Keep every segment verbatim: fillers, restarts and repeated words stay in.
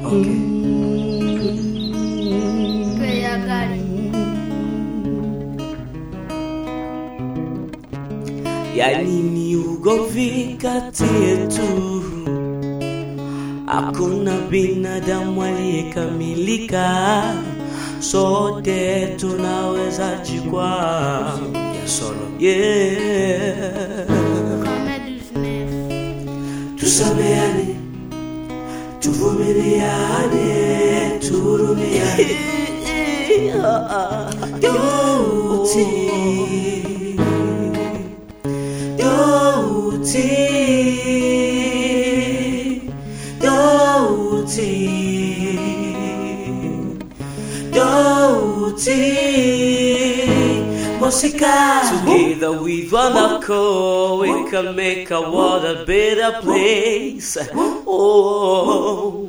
Okay. Prayer gari. Yani ni ugomvi kati yetu, hakuna binadamu aliyekamilika, sote tunaweza jikwaa. Yeah, solo. Yeah. Tusameane, tuvumiliane, tuhurumiane. Youti, youti, youti, youti. Together with one accord, we can make our world a better place. Oh,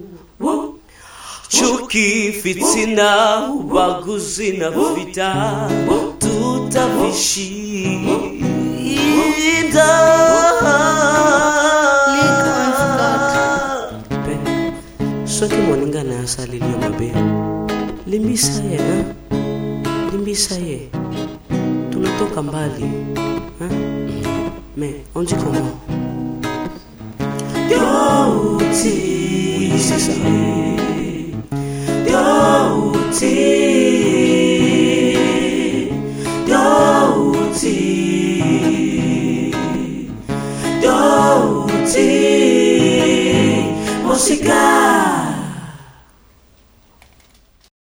chuki, fitina, ubaguzi na vita, tutavishinda. Soki moninga na asali liyo mabe, limbisa ye, ha? Limbisa ye. Tunatoka mbali, hein? Mais on dit comment? Youti, oui, c'est ça. Youti.